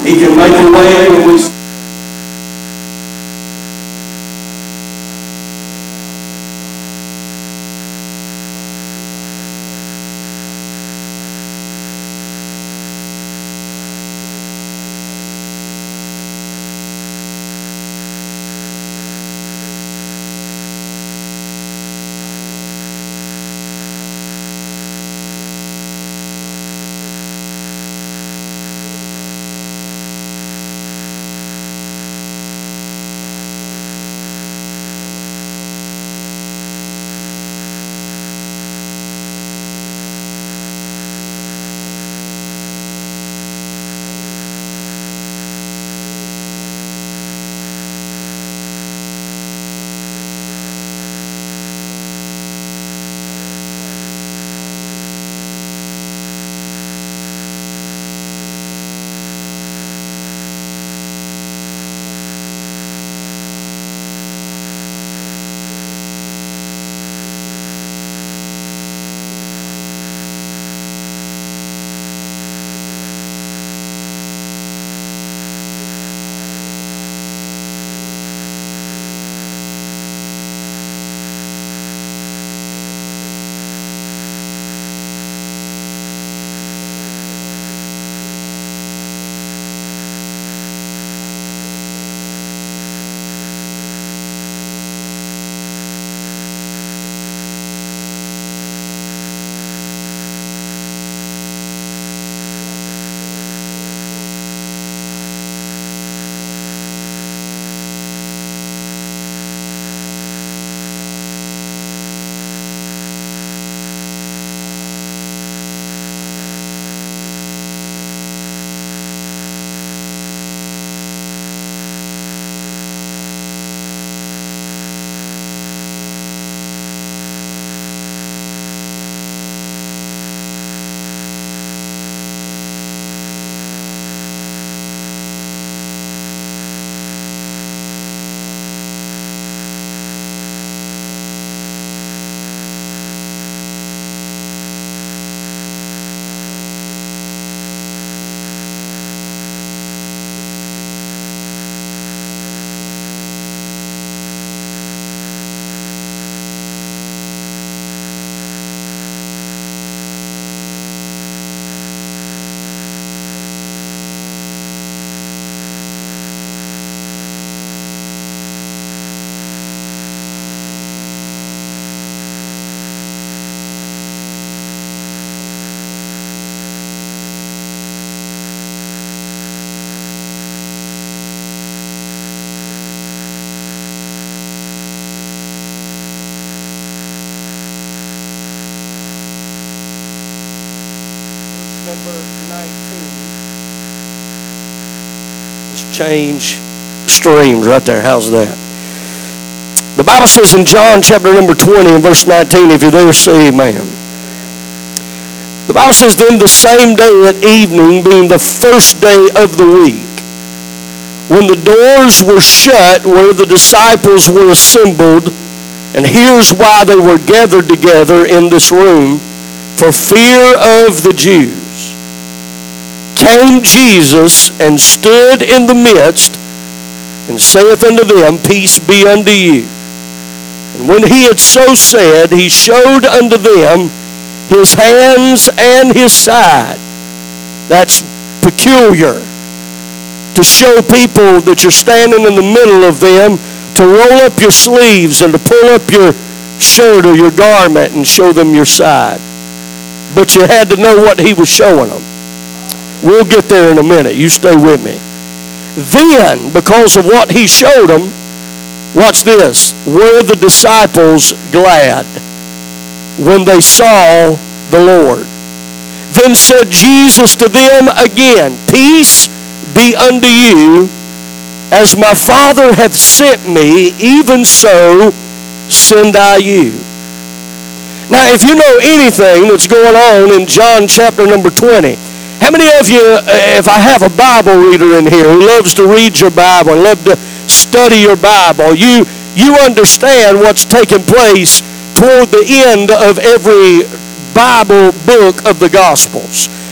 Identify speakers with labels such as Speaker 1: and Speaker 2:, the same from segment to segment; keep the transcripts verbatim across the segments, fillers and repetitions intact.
Speaker 1: He can make a way when we number nineteen. Let's change streams right there. How's that? The Bible says in John chapter number twenty and verse nineteen, if you're there, say amen. The Bible says, then the same day at evening, being the first day of the week, when the doors were shut where the disciples were assembled, and here's why they were gathered together in this room, for fear of the Jews, came Jesus and stood in the midst, and saith unto them, peace be unto you. And when he had so said, he showed unto them his hands and his side. That's peculiar, to show people that you're standing in the middle of them, to roll up your sleeves and to pull up your shirt or your garment and show them your side. But you had to know what he was showing them. We'll get there in a minute. You stay with me. Then, because of what he showed them, watch this, were the disciples glad when they saw the Lord. Then said Jesus to them again, peace be unto you, as my Father hath sent me, even so send I you. Now, if you know anything that's going on in John chapter number twenty, how many of you, if I have a Bible reader in here who loves to read your Bible, love to study your Bible, you, you understand what's taking place toward the end of every Bible book of the Gospels.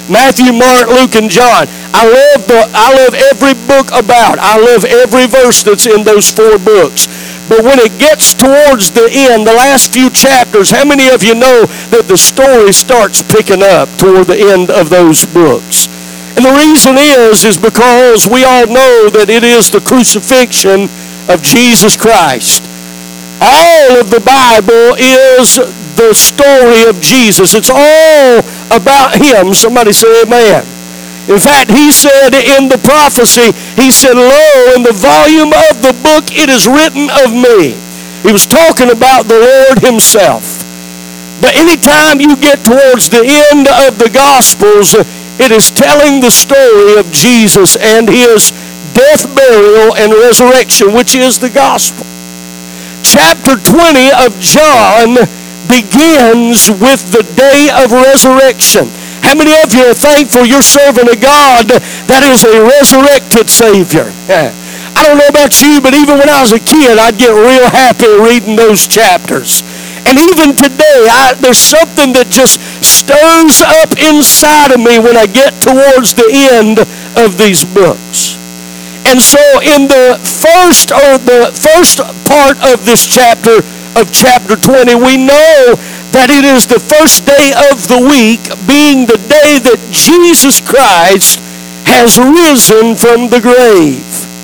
Speaker 1: Matthew, Mark, Luke, and John. I love the I love every book about. I love every verse that's in those four books. But when it gets towards the end, the last few chapters, how many of you know that the story starts picking up toward the end of those books? And the reason is, is because we all know that it is the crucifixion of Jesus Christ. All of the Bible is the story of Jesus. It's all about Him. Somebody say amen. In fact, He said in the prophecy, He said, lo, in the volume of the book it is written of me. He was talking about the Lord Himself. But anytime you get towards the end of the Gospels, it is telling the story of Jesus and His death, burial, and resurrection, which is the Gospel. Chapter twenty of John begins with the day of resurrection. How many of you are thankful you're serving a God that is a resurrected Savior? I don't know about you, but even when I was a kid, I'd get real happy reading those chapters. And even today, I, there's something that just stirs up inside of me when I get towards the end of these books. And so in the first or the first part of this chapter, of chapter twenty, we know that it is the first day of the week, being the day that Jesus Christ has risen from the grave.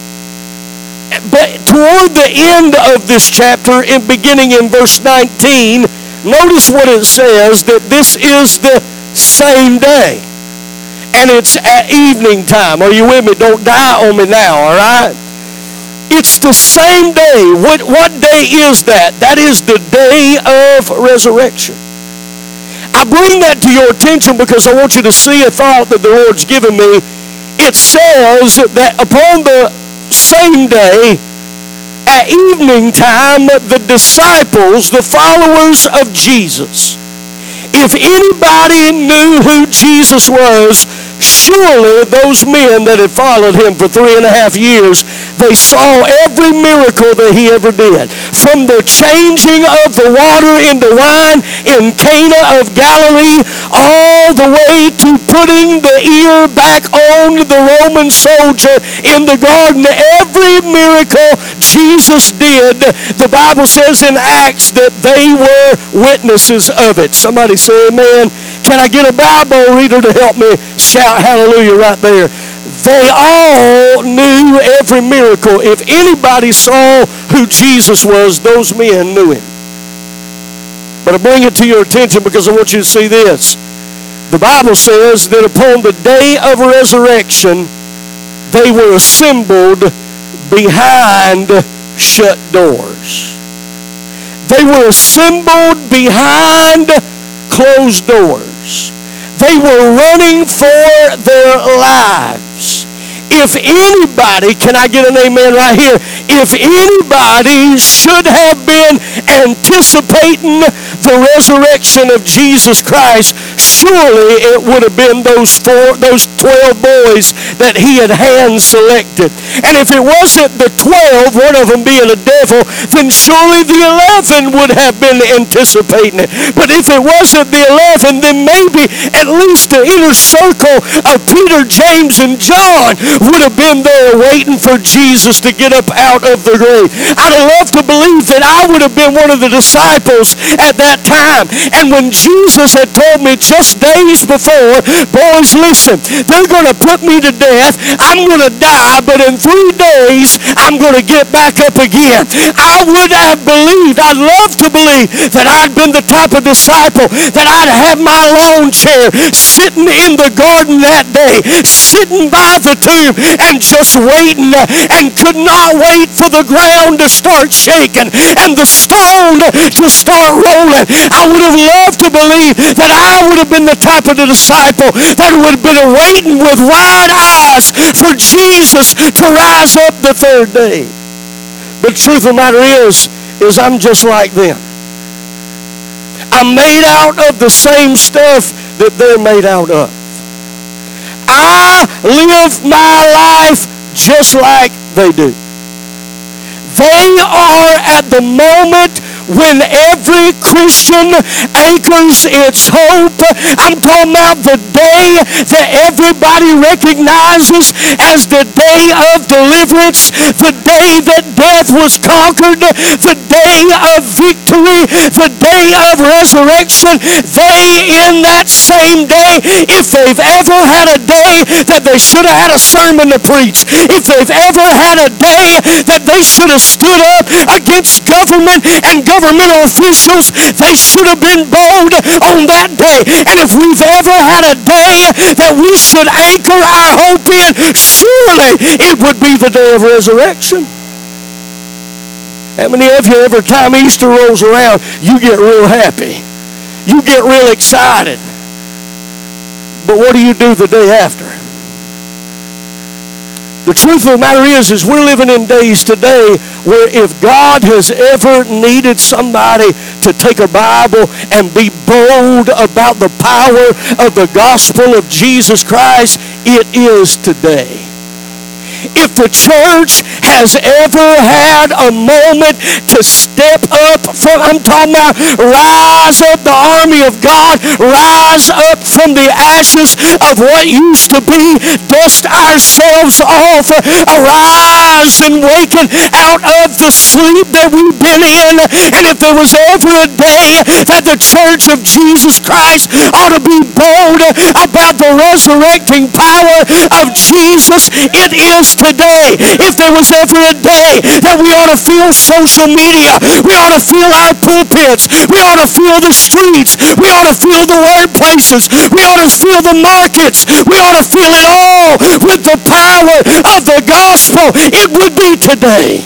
Speaker 1: But toward the end of this chapter, in beginning in verse nineteen, notice what it says, that this is the same day. And it's at evening time. Are you with me? Don't die on me now, all right? It's the same day. What, what day is that? That is the day of resurrection. I bring that to your attention because I want you to see a thought that the Lord's given me. It says that upon the same day, at evening time, the disciples, the followers of Jesus, if anybody knew who Jesus was, surely those men that had followed Him for three and a half years, they saw every miracle that He ever did. From the changing of the water into wine in Cana of Galilee, all the way to putting the ear back on the Roman soldier in the garden. Every miracle Jesus did, the Bible says in Acts that they were witnesses of it. Somebody say amen. Can I get a Bible reader to help me shout hallelujah right there? They all knew every miracle. If anybody saw who Jesus was, those men knew Him. But I bring it to your attention because I want you to see this. The Bible says that upon the day of resurrection, they were assembled behind shut doors. They were assembled behind closed doors. They were running for their lives. If anybody, can I get an amen right here? If anybody should have been anticipating the resurrection of Jesus Christ, surely it would have been those four, those twelve boys that He had hand selected. And if it wasn't the twelve, one of them being a devil, then surely the eleven would have been anticipating it. But if it wasn't the eleven, then maybe at least the inner circle of Peter, James, and John would have been there waiting for Jesus to get up out of the grave. I'd love to believe that I would have been one of the disciples at that time. And when Jesus had told me just days before, boys, listen, they're going to put me to death. I'm going to die, but in three days, I'm going to get back up again. I would have believed, I'd love to believe that I'd been the type of disciple that I'd have my lawn chair sitting in the garden that day, sitting by the tomb and just waiting, and could not wait for the ground to start shaking and the stone to start rolling. I would have loved to believe that I would have been the type of the disciple that would have been waiting with wide eyes for Jesus to rise up the third day. But the truth of the matter is, is I'm just like them. I'm made out of the same stuff that they're made out of. I live my life just like they do. They are at the moment when every Christian anchors its hope. I'm talking about the day that everybody recognizes as the day of deliverance, the day that death was conquered, the day of victory, the day of resurrection. They, in that same day, if they've ever had a day that they should have had a sermon to preach, if they've ever had a day that they should have stood up against government and governmental officials, they should have been bold on that day. And if we've ever had a day that we should anchor our hope in, surely it would be the day of resurrection. How many of you, every time Easter rolls around, you get real happy? You get real excited. But what do you do the day after? The truth of the matter is, is we're living in days today where if God has ever needed somebody to take a Bible and be bold about the power of the gospel of Jesus Christ, it is today. If the church has ever had a moment to step up from, I'm talking about rise up, the army of God, rise up from the ashes of what used to be, dust ourselves off, arise and waken out of the sleep that we've been in. And if there was ever a day that the church of Jesus Christ ought to be bold about the resurrecting power of Jesus, it is today. If there was ever a day that we ought to fill social media, we ought to fill our pulpits, we ought to fill the streets, we ought to fill the workplaces, we ought to fill the markets, we ought to fill it all with the power of the gospel, it would be today.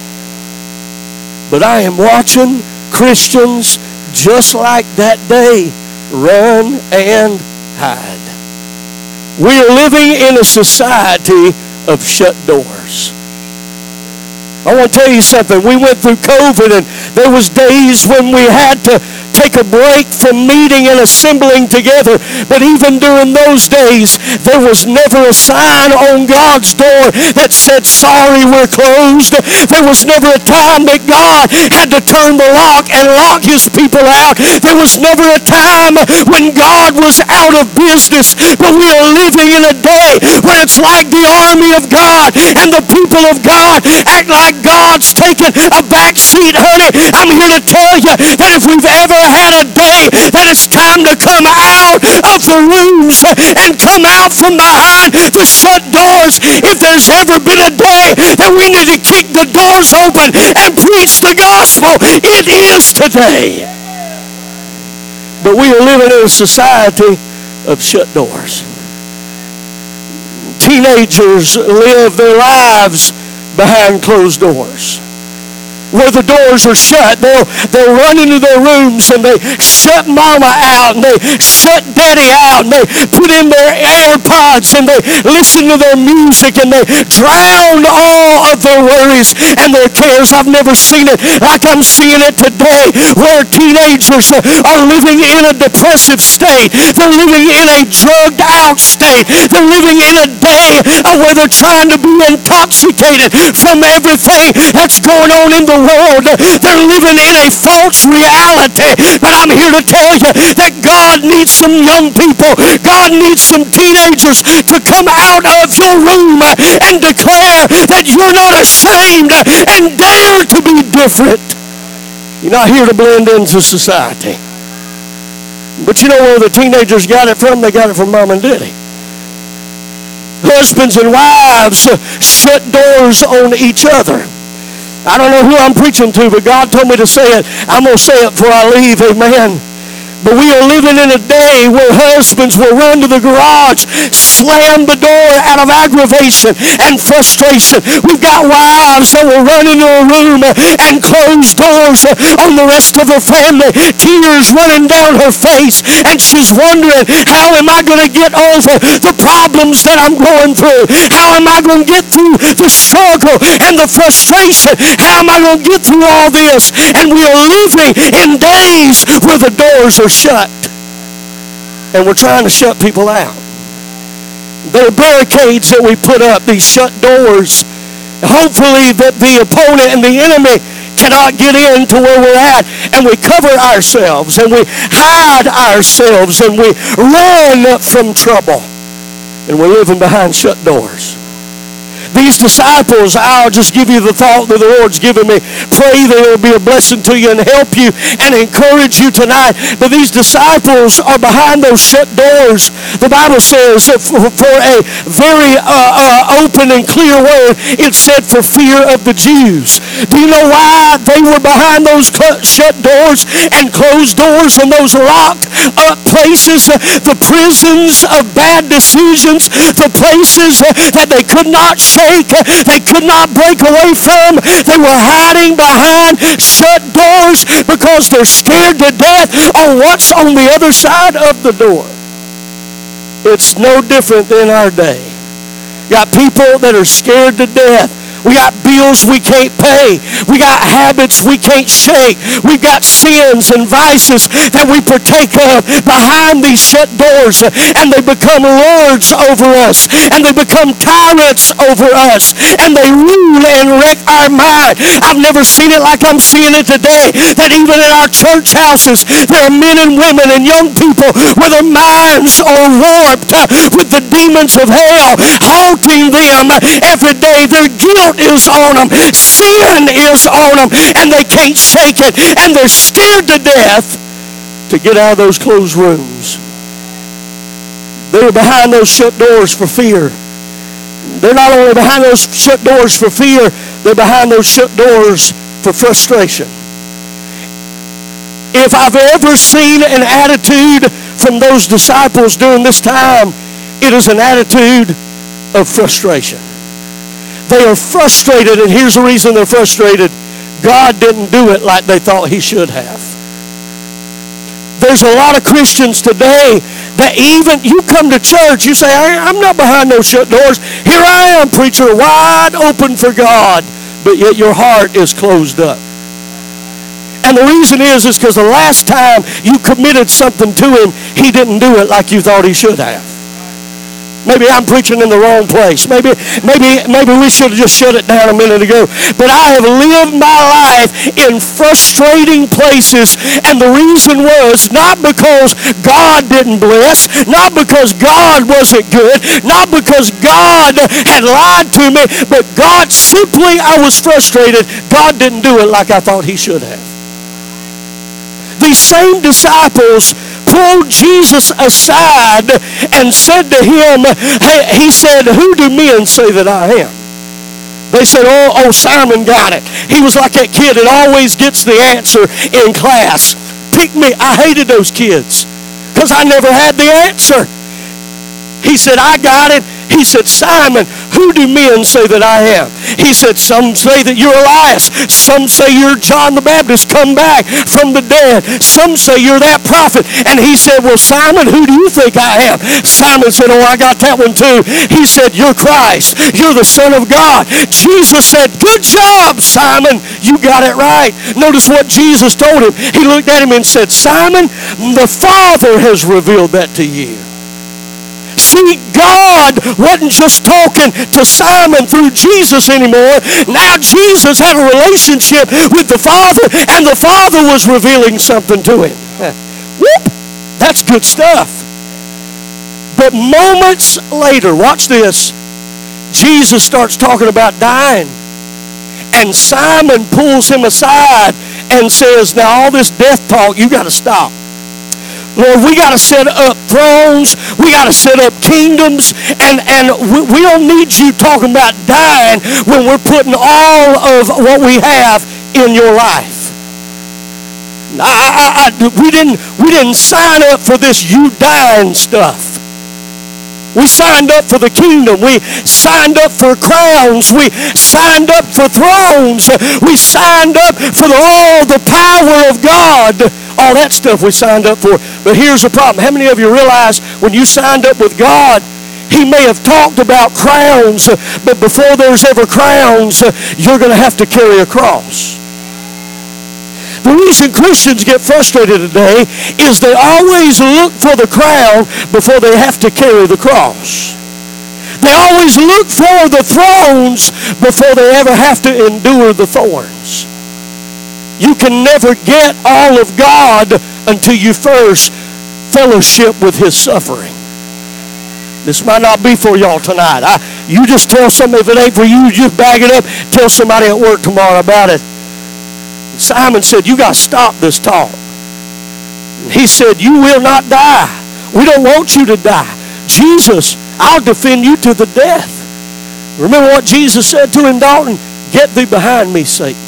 Speaker 1: But I am watching Christians just like that day run and hide. We are living in a society of shut doors. I want to tell you something. We went through COVID and there was days when we had to take a break from meeting and assembling together. But even during those days, there was never a sign on God's door that said, sorry, we're closed. There was never a time that God had to turn the lock and lock his people out. There was never a time when God was out of business. But we are living in a day when it's like the army of God and the people of God act like God's taking a back seat, honey. I'm here to tell you that if we've ever had a day that it's time to come out of the rooms and come out from behind the shut doors, if there's ever been a day that we need to kick the doors open and preach the gospel, it is today. But we are living in a society of shut doors. Teenagers live their lives behind closed doors. Where the doors are shut, they'll, they'll run into their rooms and they shut mama out and they shut daddy out and they put in their AirPods and they listen to their music and they drown all of their worries and their cares. I've never seen it like I'm seeing it today, where teenagers are living in a depressive state. They're living in a drugged out state. They're living in a day where they're trying to be intoxicated from everything that's going on in the world. They're living in a false reality. But I'm here to tell you that God needs some young people. God needs some teenagers to come out of your room and declare that you're not ashamed and dare to be different. You're not here to blend into society. But you know where the teenagers got it from? They got it from mom and daddy. Husbands and wives shut doors on each other. I don't know who I'm preaching to, but God told me to say it. I'm going to say it before I leave. Amen. But we are living in a day where husbands will run to the garage, slam the door out of aggravation and frustration. We've got wives that will run into a room and close doors on the rest of her family, tears running down her face, and she's wondering, how am I going to get over the problems that I'm going through? How am I going to get through the struggle and the frustration? How am I going to get through all this? And we are living in days where the doors are shut. And we're trying to shut people out. There are barricades that we put up, these shut doors. Hopefully that the opponent and the enemy cannot get into where we're at, and we cover ourselves and we hide ourselves and we run from trouble, and we're living behind shut doors. These disciples, I'll just give you the thought that the Lord's given me. Pray that it will be a blessing to you and help you and encourage you tonight. But these disciples are behind those shut doors. The Bible says for a very uh, uh, open and clear word, it said for fear of the Jews. Do you know why they were behind those shut doors and closed doors and those locked up places? The prisons of bad decisions, the places that they could not shut, they could not break away from. They were hiding behind shut doors because they're scared to death on what's on the other side of the door. It's no different than our day. You got people that are scared to death. We got bills we can't pay. We got habits we can't shake. We've got sins and vices that we partake of behind these shut doors, and they become lords over us, and they become tyrants over us, and they rule and wreck our mind. I've never seen it like I'm seeing it today, that even in our church houses there are men and women and young people where their minds are warped with the demons of hell haunting them every day. Their guilt is on them. Sin is on them, and they can't shake it, and they're scared to death to get out of those closed rooms. They're behind those shut doors for fear. They're not only behind those shut doors for fear, they're behind those shut doors for frustration. If I've ever seen an attitude from those disciples during this time, it is an attitude of frustration. They are frustrated, and here's the reason they're frustrated. God didn't do it like they thought He should have. There's a lot of Christians today that even, you come to church, you say, I'm not behind those shut doors. Here I am, preacher, wide open for God, but yet your heart is closed up. And the reason is, is because the last time you committed something to Him, He didn't do it like you thought He should have. Maybe I'm preaching in the wrong place. Maybe, maybe, maybe we should have just shut it down a minute ago. But I have lived my life in frustrating places, and the reason was not because God didn't bless, not because God wasn't good, not because God had lied to me, but God simply, I was frustrated. God didn't do it like I thought He should have. These same disciples pulled Jesus aside and said to Him, hey, He said, who do men say that I am? They said, oh, oh, Simon got it. He was like that kid that always gets the answer in class. Pick me. I hated those kids because I never had the answer. He said, I got it. He said, Simon, who do men say that I am? He said, some say that you're Elias. Some say you're John the Baptist come back from the dead. Some say you're that prophet. And he said, well, Simon, who do you think I am? Simon said, oh, I got that one too. He said, you're Christ. You're the Son of God. Jesus said, good job, Simon. You got it right. Notice what Jesus told him. He looked at him and said, Simon, the Father has revealed that to you. See, God wasn't just talking to Simon through Jesus anymore. Now Jesus had a relationship with the Father, and the Father was revealing something to him. Whoop! That's good stuff. But moments later, watch this, Jesus starts talking about dying. And Simon pulls him aside and says, now all this death talk, you got to stop. Lord, we got to set up thrones. We got to set up kingdoms. And, and we, we don't need you talking about dying when we're putting all of what we have in your life. I, I, I, we, didn't, we didn't sign up for this you dying stuff. We signed up for the kingdom. We signed up for crowns. We signed up for thrones. We signed up for the, all the power of God. All that stuff we signed up for. But here's the problem. How many of you realize when you signed up with God, He may have talked about crowns, but before there's ever crowns, you're going to have to carry a cross. The reason Christians get frustrated today is they always look for the crown before they have to carry the cross. They always look for the thrones before they ever have to endure the thorns. You can never get all of God until you first fellowship with His suffering. This might not be for y'all tonight. I, you just tell somebody, if it ain't for you, you just bag it up. Tell somebody at work tomorrow about it. Simon said, you got to stop this talk. He said, you will not die. We don't want you to die. Jesus, I'll defend you to the death. Remember what Jesus said to him, Dalton? Get thee behind me, Satan.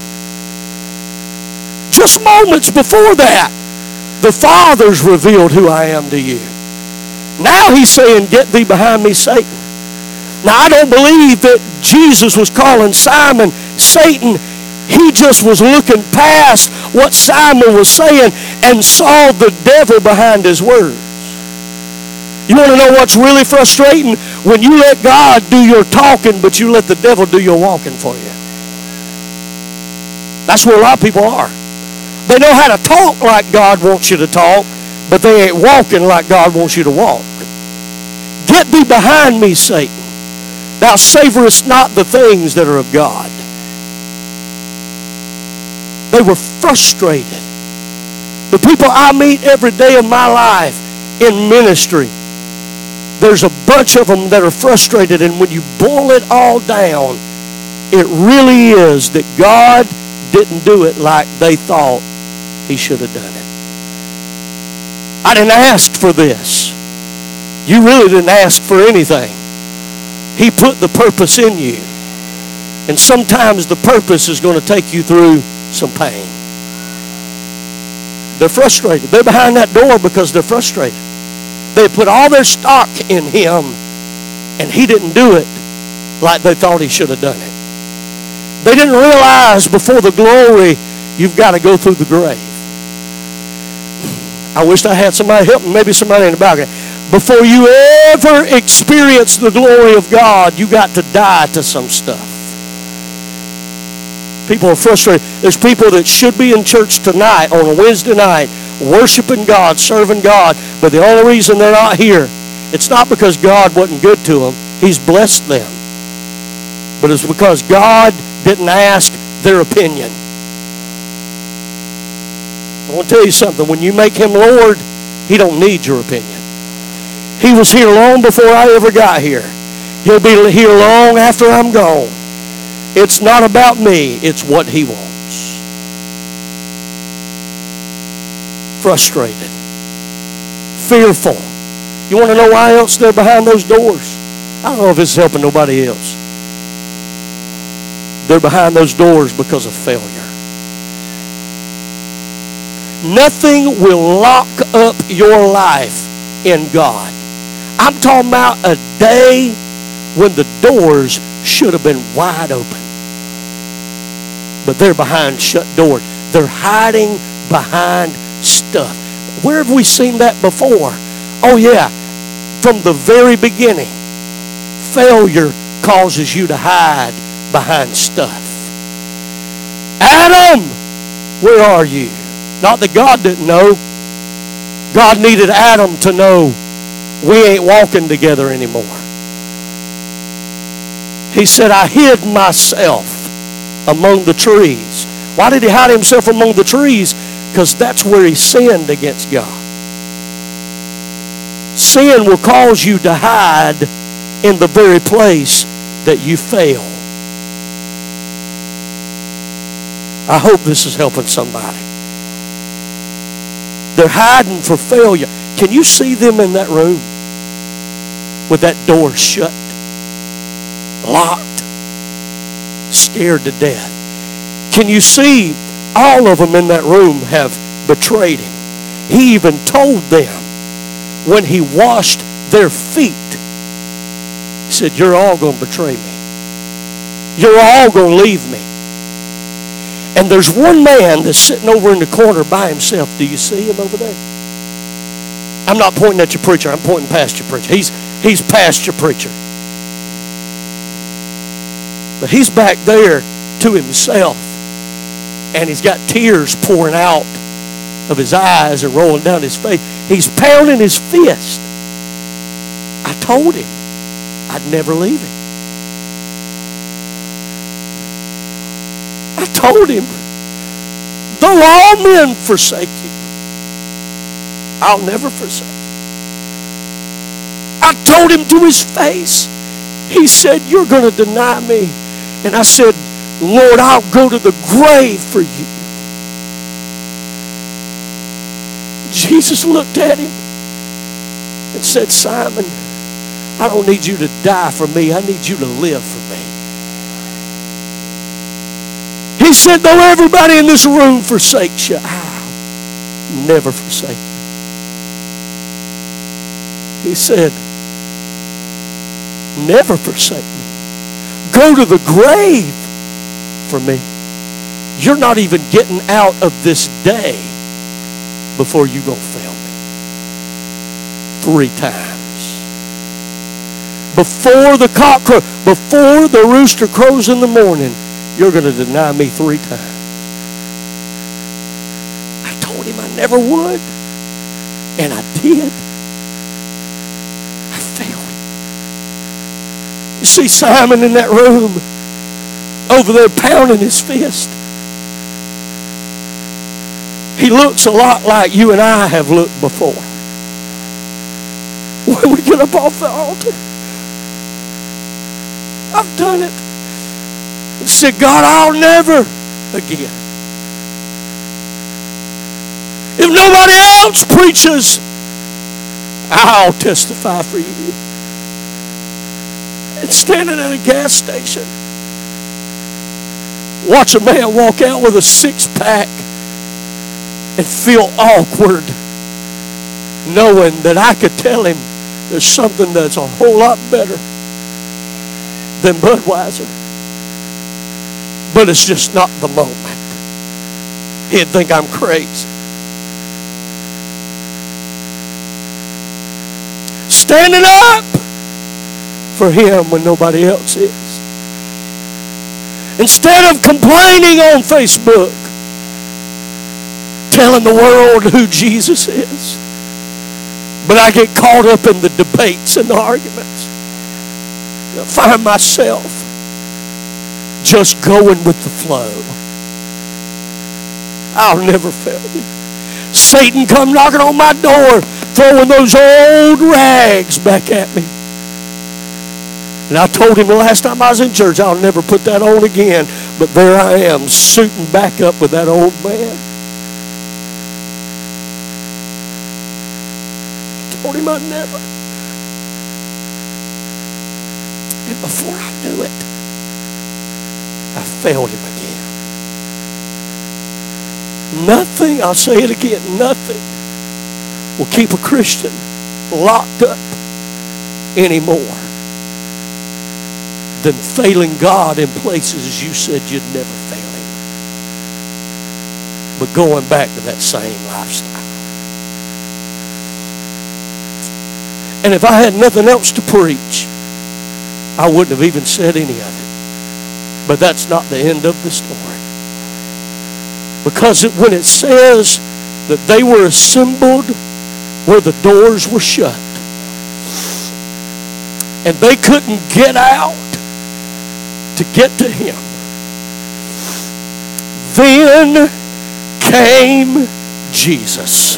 Speaker 1: Just moments before that, the Father's revealed who I am to you. Now He's saying, get thee behind me, Satan. Now I don't believe that Jesus was calling Simon Satan. He just was looking past what Simon was saying and saw the devil behind his words. You want to know what's really frustrating? When you let God do your talking, but you let the devil do your walking for you. That's where a lot of people are. They know how to talk like God wants you to talk, but they ain't walking like God wants you to walk. Get thee behind me, Satan. Thou savorest not the things that are of God. They were frustrated. The people I meet every day of my life in ministry, there's a bunch of them that are frustrated, and when you boil it all down, it really is that God didn't do it like they thought He should have done it. I didn't ask for this. You really didn't ask for anything. He put the purpose in you. And sometimes the purpose is going to take you through some pain. They're frustrated. They're behind that door because they're frustrated. They put all their stock in Him, and He didn't do it like they thought He should have done it. They didn't realize before the glory, you've got to go through the grave. I wish I had somebody help me, maybe somebody in the balcony. Before you ever experience the glory of God, you got to die to some stuff. People are frustrated. There's people that should be in church tonight on a Wednesday night, worshiping God, serving God, but the only reason they're not here, it's not because God wasn't good to them. He's blessed them. But it's because God didn't ask their opinion. I want to tell you something. When you make Him Lord, He don't need your opinion. He was here long before I ever got here. He'll be here long after I'm gone. It's not about me. It's what He wants. Frustrated. Fearful. You want to know why else they're behind those doors? I don't know if it's helping nobody else. They're behind those doors because of failure. Nothing will lock up your life in God. I'm talking about a day when the doors should have been wide open. But they're behind shut doors. They're hiding behind stuff. Where have we seen that before? Oh yeah, from the very beginning. Failure causes you to hide behind stuff. Adam, where are you? Not that God didn't know. God needed Adam to know we ain't walking together anymore. He said, I hid myself among the trees. Why did he hide himself among the trees? Because that's where he sinned against God. Sin will cause you to hide in the very place that you fail. I hope this is helping somebody. They're hiding for failure. Can you see them in that room with that door shut, locked, scared to death? Can you see all of them in that room have betrayed him? He even told them when he washed their feet, he said, you're all going to betray me. You're all going to leave me. And there's one man that's sitting over in the corner by himself. Do you see him over there? I'm not pointing at your preacher. I'm pointing past your preacher. He's, he's past your preacher. But he's back there to himself. And he's got tears pouring out of his eyes and rolling down his face. He's pounding his fist. I told him I'd never leave him. I told him though all men forsake you, I'll never forsake you. I told him to his face. He said, you're going to deny me. And I said, Lord, I'll go to the grave for you. Jesus looked at him and said, Simon, I don't need you to die for me. I need you to live for me. He said, though everybody in this room forsakes you, I'll never forsake you. He said, never forsake me. Go to the grave for me. You're not even getting out of this day before you gonna fail me. Three times. Before the cock crows, before the rooster crows in the morning, you're gonna deny me three times. I told him I never would, and I did. I failed him. You see Simon in that room over there pounding his fist. He looks a lot like you and I have looked before. When we get up off the altar, I've done it. And said, God, I'll never again. If nobody else preaches, I'll testify for you. And standing at a gas station, watch a man walk out with a six-pack and feel awkward, knowing that I could tell him there's something that's a whole lot better than Budweiser. But it's just not the moment. He'd think I'm crazy. Standing up for him when nobody else is. Instead of complaining on Facebook, telling the world who Jesus is. But I get caught up in the debates and the arguments. I find myself just going with the flow. I'll never fail you. Satan come knocking on my door, throwing those old rags back at me. And I told him the last time I was in church, I'll never put that on again. But there I am, suiting back up with that old man. I told him I'd never. And before I knew it, I failed him again. Nothing, I'll say it again, nothing will keep a Christian locked up anymore than failing God in places you said you'd never fail him. But going back to that same lifestyle. And if I had nothing else to preach, I wouldn't have even said any of it. But that's not the end of the story. Because it, when it says that they were assembled where the doors were shut, and they couldn't get out to get to him, then came Jesus.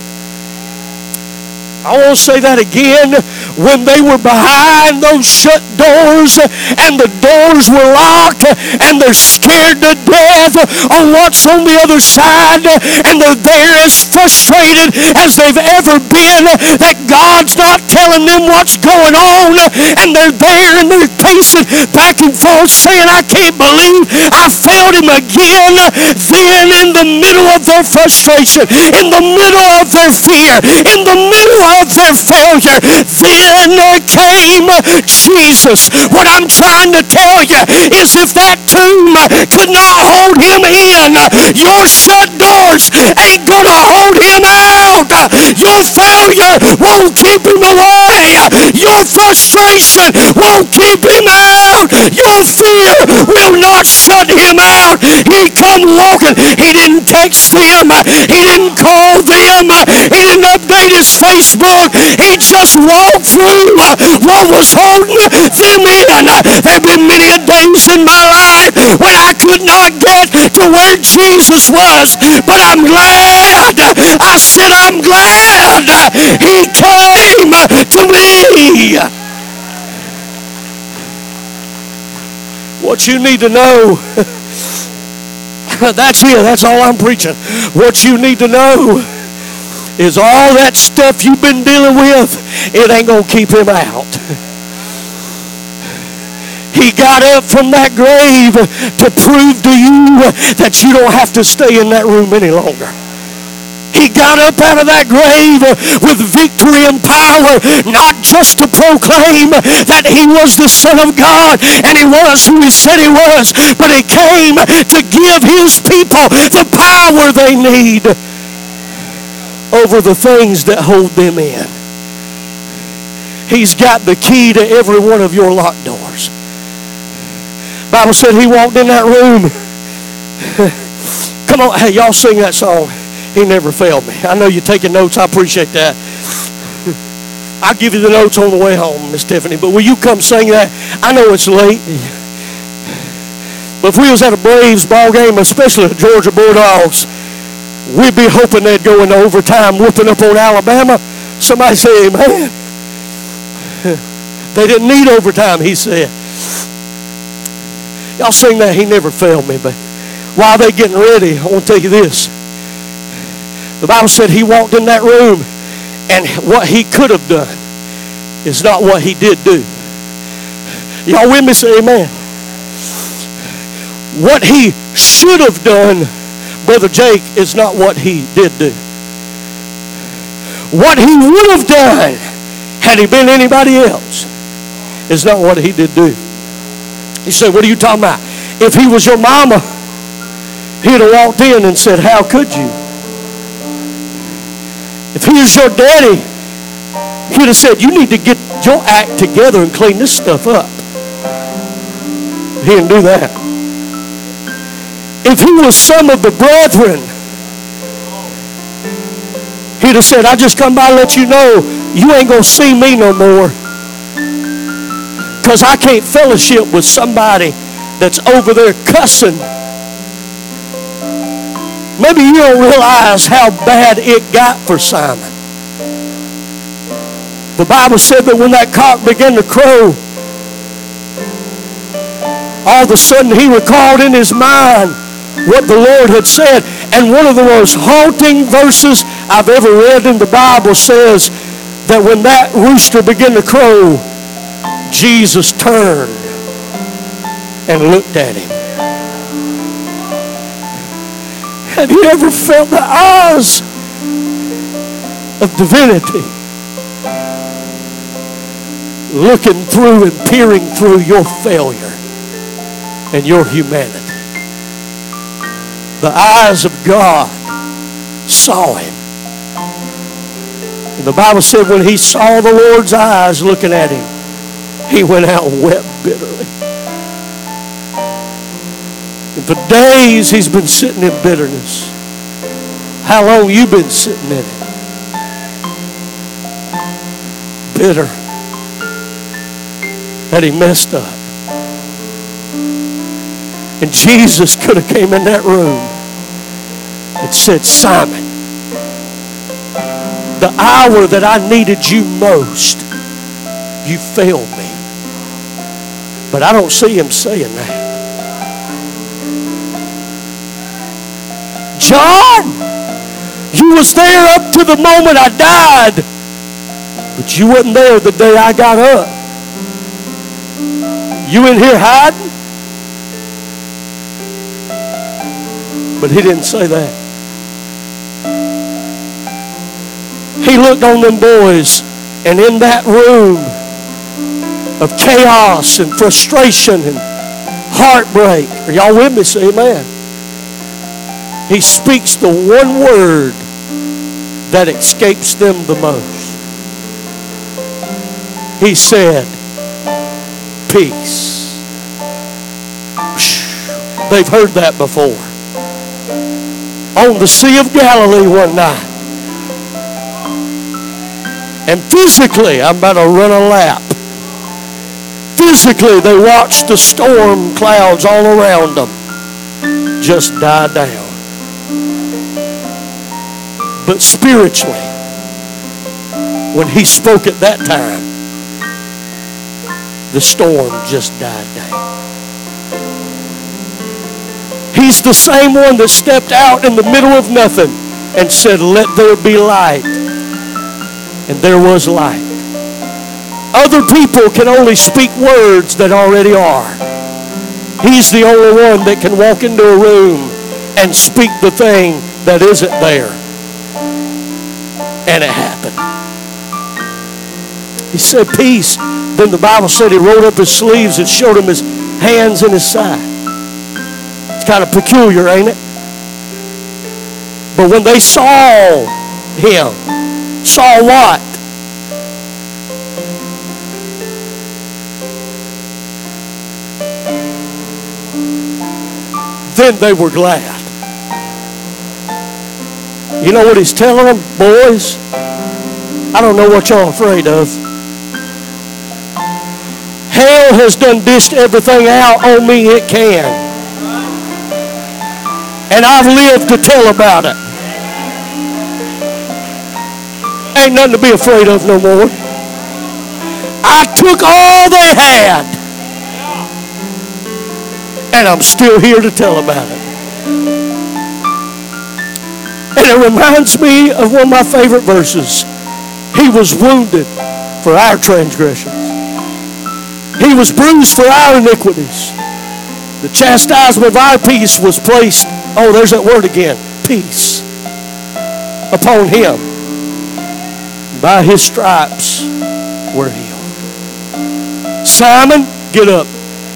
Speaker 1: I want to say that again. When they were behind those shut doors and the doors were locked and they're scared to death on what's on the other side, and they're there as frustrated as they've ever been that God's not telling them what's going on, and they're there and they're pacing back and forth saying, I can't believe I failed him again. Then in the middle of their frustration, in the middle of their fear, in the middle of their failure, then came Jesus. What I'm trying to tell you is, if that tomb could not hold him in, your shut doors ain't gonna hold him out. Your failure won't keep him away. Your frustration won't keep him out. Your fear will not shut him out. He come walking. He didn't text them. He didn't call them. He didn't update his Facebook. He just walked through what was holding them in. There have been many days in my life when I could not get to where Jesus was, but I'm glad. I said, I'm glad he came to me. What you need to know, that's it. That's all I'm preaching. What you need to know is all that stuff you've been dealing with, it ain't going to keep him out. He got up from that grave to prove to you that you don't have to stay in that room any longer. He got up out of that grave with victory and power, not just to proclaim that he was the Son of God and he was who he said he was, but he came to give his people the power they need over the things that hold them in. He's got the key to every one of your locked doors. The Bible said he walked in that room. Come on, hey, y'all sing that song. He never failed me. I know you're taking notes. I appreciate that. I'll give you the notes on the way home, Miss Tiffany. But will you come sing that? I know it's late. But if we was at a Braves ball game, especially the Georgia Bulldogs, we'd be hoping they'd go into overtime, whooping up on Alabama. Somebody say amen. They didn't need overtime, he said. Y'all sing that, he never failed me. But while they're getting ready, I want to tell you this. The Bible said he walked in that room, and what he could have done is not what he did do. Y'all with me? Say amen. What he should have done, Brother Jake, is not what he did do. What he would have done had he been anybody else is not what he did do. You say, what are you talking about? If he was your mama, he'd have walked in and said, how could you? If he was your daddy, he'd have said, you need to get your act together and clean this stuff up. He didn't do that. If he was some of the brethren, he'd have said, I just come by to let you know you ain't going to see me no more, because I can't fellowship with somebody that's over there cussing. Maybe you don't realize how bad it got for Simon. The Bible said that when that cock began to crow, all of a sudden he recalled in his mind what the Lord had said. And one of the most haunting verses I've ever read in the Bible says that when that rooster began to crow, Jesus turned and looked at him. Have you ever felt the eyes of divinity looking through and peering through your failure and your humanity? The eyes of God saw him. And the Bible said when he saw the Lord's eyes looking at him, he went out and wept bitterly. And for days he's been sitting in bitterness. How long you been sitting in it? Bitter. That he messed up. And Jesus could have came in that room and said, Simon, the hour that I needed you most, you failed me. But I don't see him saying that. John, you was there up to the moment I died, but you wasn't there the day I got up. You in here hiding? But he didn't say that. He looked on them boys, and in that room of chaos and frustration and heartbreak, are y'all with me? Say amen. He speaks the one word that escapes them the most. He said, peace. They've heard that before. On the Sea of Galilee one night. And physically, I'm about to run a lap. Physically, they watched the storm clouds all around them. just die down. But spiritually, when he spoke at that time, the storm just died down. He's the same one that stepped out in the middle of nothing and said, "Let there be light." And there was light. Other people can only speak words that already are. He's the only one that can walk into a room and speak the thing that isn't there. And it happened. He said, "Peace." Then the Bible said he rolled up his sleeves and showed him his hands and his side. It's kind of peculiar, ain't it? But when they saw him, saw what? Then they were glad. You know what he's telling them? Boys, I don't know what y'all afraid of. Hell has done dished everything out on me it can. And I've lived to tell about it. Ain't nothing to be afraid of no more. I took all they had. And I'm still here to tell about it. And it reminds me of one of my favorite verses. He was wounded for our transgressions. He was bruised for our iniquities. The chastisement of our peace was placed, oh, there's that word again, peace, upon him. By his stripes we're healed. Simon, get up.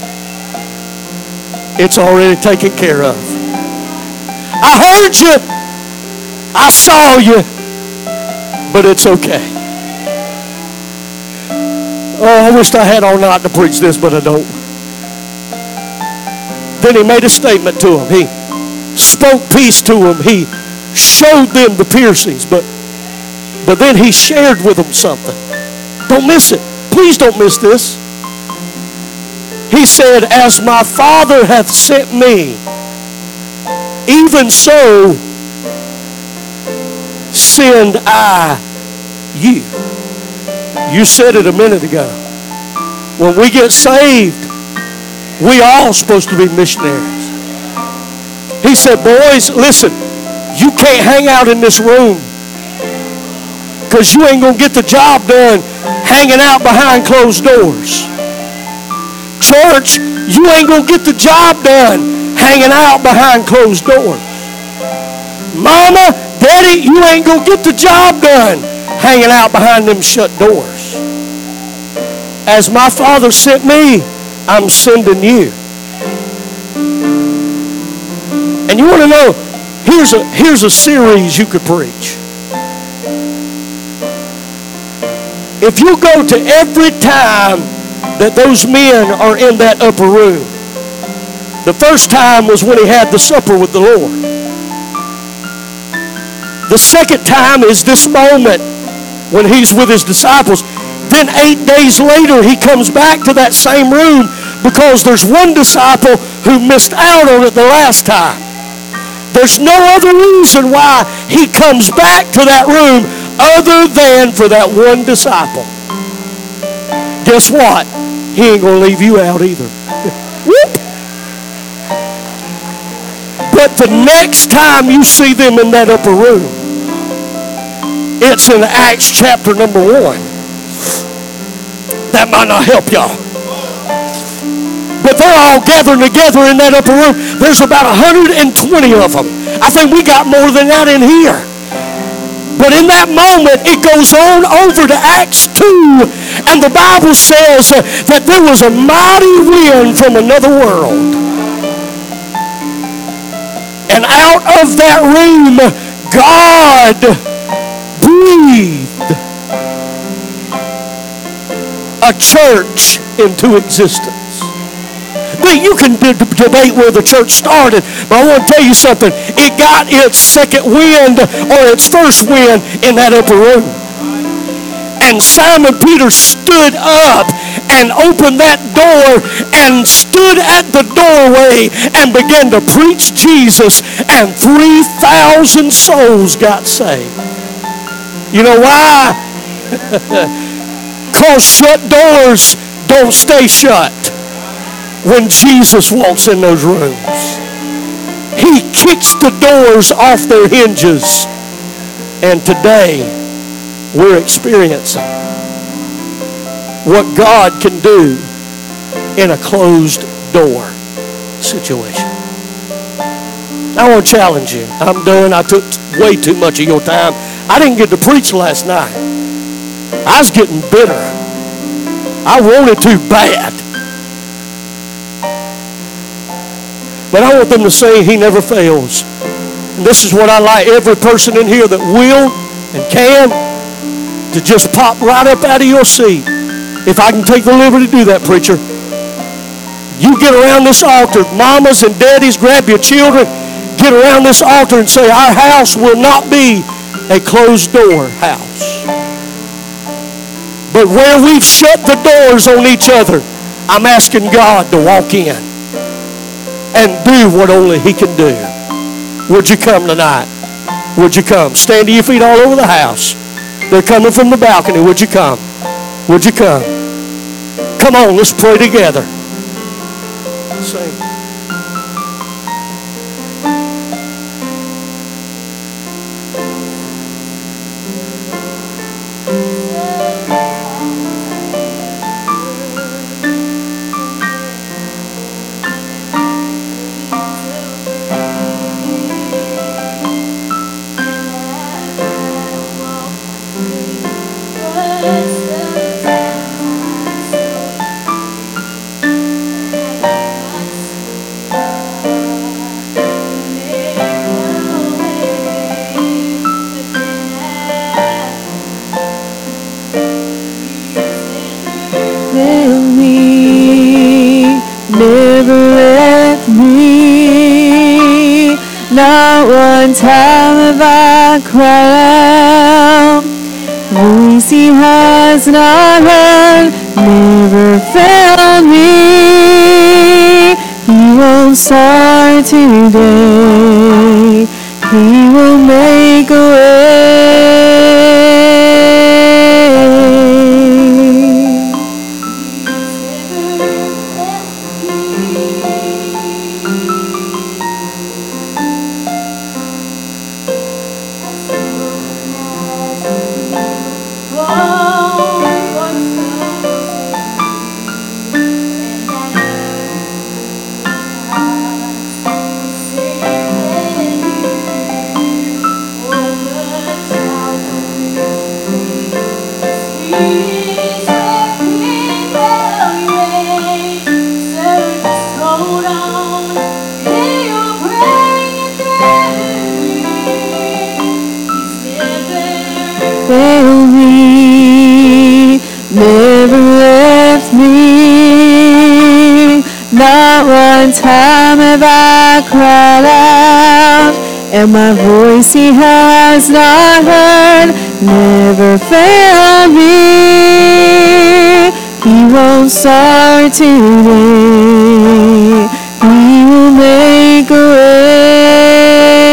Speaker 1: It's already taken care of. I heard you. I saw you. But it's okay. Oh, I wished I had all night to preach this, but I don't. Then he made a statement to them. He spoke peace to them. He showed them the piercings, but but then he shared with them something. Don't miss it. Please don't miss this. He said, "As my Father hath sent me, even so send I you." You said it a minute ago. When we get saved, we all supposed to be missionaries. He said, "Boys, listen, you can't hang out in this room because you ain't going to get the job done hanging out behind closed doors. Church, you ain't going to get the job done hanging out behind closed doors. Mama, Daddy, you ain't going to get the job done hanging out behind them shut doors. As my Father sent me, I'm sending you." And you want to know, here's a, here's a series you could preach. If you go to every time that those men are in that upper room, the first time was when he had the supper with the Lord. The second time is this moment when he's with his disciples. Then eight days later, he comes back to that same room because there's one disciple who missed out on it the last time. There's no other reason why he comes back to that room other than for that one disciple. Guess what? He ain't going to leave you out either. But the next time you see them in that upper room, it's in Acts chapter number one. That might not help y'all. But they're all gathering together in that upper room. There's about one hundred twenty of them. I think we got more than that in here. But in that moment, it goes on over to Acts two, and the Bible says that there was a mighty wind from another world. And out of that room, God breathed a church into existence. Now, you can d- debate where the church started, but I want to tell you something. It got its second wind or its first wind in that upper room. And Simon Peter stood up and opened that door and stood at the doorway and began to preach Jesus, and three thousand souls got saved. You know why? Because shut doors don't stay shut when Jesus walks in those rooms. He kicks the doors off their hinges. And today, we're experiencing what God can do in a closed door situation. I want to challenge you. I'm done. I took way too much of your time. I didn't get to preach last night. I was getting bitter. I wanted to bad. But I want them to say He never fails. And this is what I like every person in here that will and can to just pop right up out of your seat. If I can take the liberty to do that, preacher. You get around this altar, mamas and daddies, grab your children, get around this altar and say, our house will not be a closed door house. But where we've shut the doors on each other, I'm asking God to walk in and do what only He can do. Would you come tonight? Would you come? Stand to your feet all over the house. They're coming from the balcony. Would you come? Would you come? Come on, let's pray together. Sing.
Speaker 2: Time have I cried out, voice He has not heard, never failed me. He won't start today, He will make a way. Time have I cried out, and my voice He has not heard, never failed me. He won't start today, He will make a way.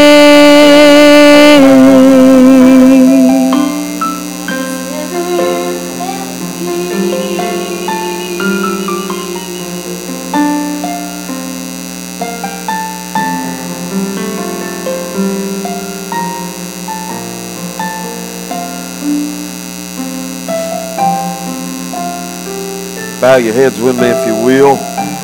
Speaker 3: Bow your heads with me if you will.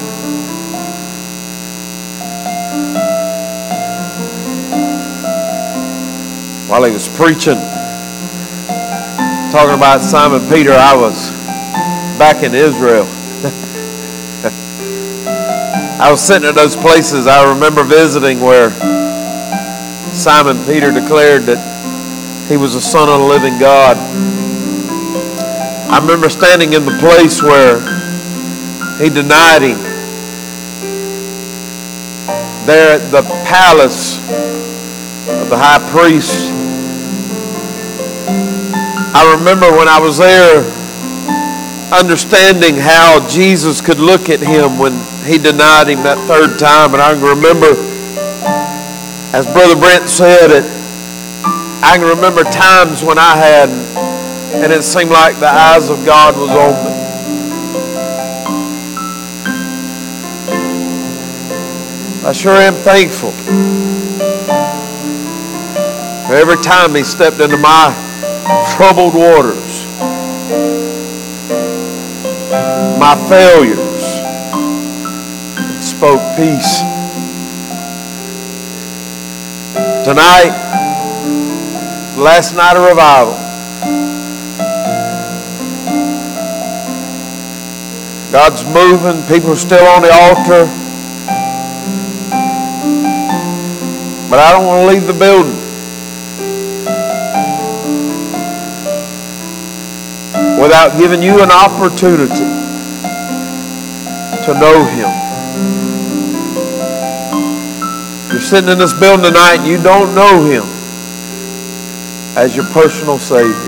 Speaker 3: While he was preaching, talking about Simon Peter, I was back in Israel. I was sitting at those places I remember visiting where Simon Peter declared that he was the Son of the living God. I remember standing in the place where he denied Him. There at the palace of the high priest. I remember when I was there understanding how Jesus could look at him when he denied him that third time. And I can remember, as Brother Brent said, it, I can remember times when I had, and it seemed like the eyes of God was on me. I sure am thankful for every time he stepped into my troubled waters, my failures, and spoke peace. Tonight, last night of revival, God's moving, people are still on the altar, but I don't want to leave the building without giving you an opportunity to know Him. You're sitting in this building tonight and you don't know Him as your personal Savior.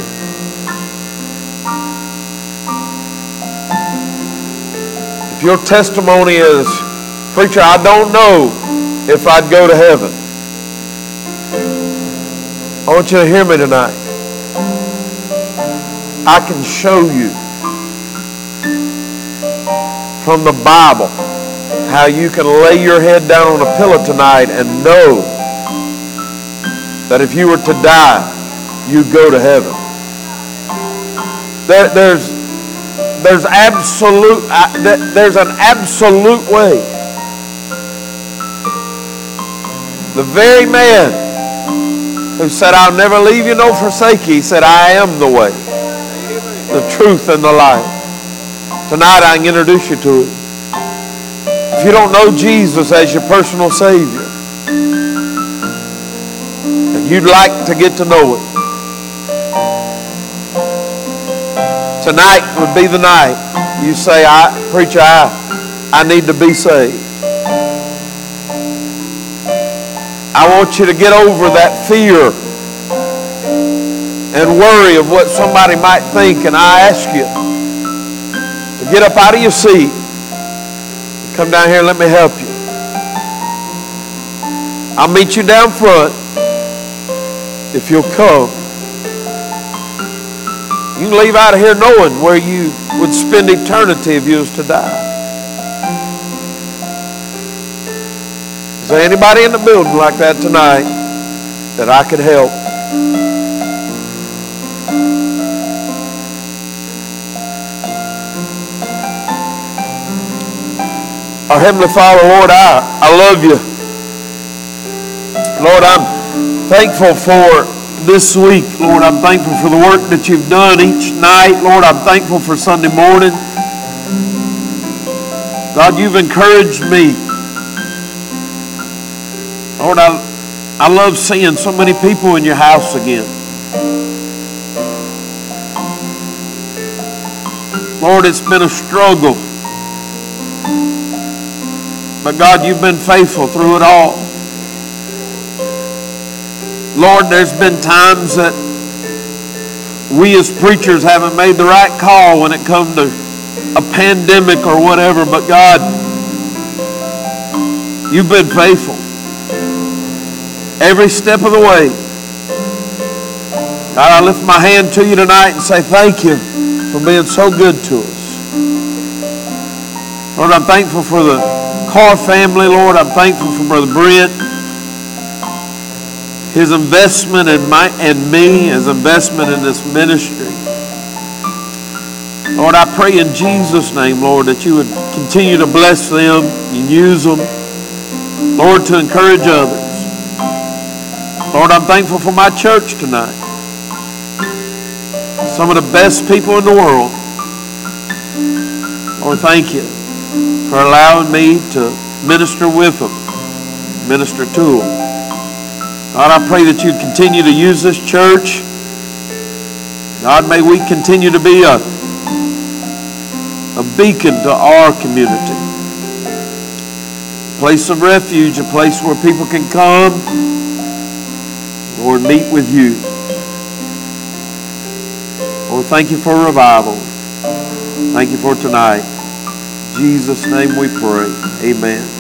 Speaker 3: If your testimony is, preacher, I don't know if I'd go to heaven, I want you to hear me tonight. I can show you from the Bible how you can lay your head down on a pillow tonight and know that if you were to die, you'd go to heaven. There, there's, there's absolute, there's an absolute way. The very man who said, I'll never leave you nor forsake you, he said, I am the way, the truth, and the life. Tonight I can introduce you to it. If you don't know Jesus as your personal Savior, and you'd like to get to know it, tonight would be the night you say, I, preacher, I, I need to be saved. I want you to get over that fear and worry of what somebody might think. And I ask you to get up out of your seat, come down here and let me help you. I'll meet you down front if you'll come. You can leave out of here knowing where you would spend eternity if you was to die. Is there anybody in the building like that tonight that I could help? Our Heavenly Father, Lord, I, I love you. Lord, I'm thankful for this week. Lord, I'm thankful for the work that you've done each night. Lord, I'm thankful for Sunday morning. God, you've encouraged me. Lord, I, I love seeing so many people in your house again. Lord, it's been a struggle. But God, you've been faithful through it all. Lord, there's been times that we as preachers haven't made the right call when it comes to a pandemic or whatever. But God, you've been faithful every step of the way. God, I lift my hand to you tonight and say thank you for being so good to us. Lord, I'm thankful for the Carr family. Lord, I'm thankful for Brother Brent, his investment in my and me, his investment in this ministry. Lord, I pray in Jesus' name, Lord, that you would continue to bless them and use them, Lord, to encourage others. Lord, I'm thankful for my church tonight. Some of the best people in the world. Lord, thank you for allowing me to minister with them, minister to them. God, I pray that you'd continue to use this church. God, may we continue to be a, a beacon to our community. A place of refuge, a place where people can come, Lord, meet with you. Lord, thank you for revival. Thank you for tonight. In Jesus' name we pray. Amen.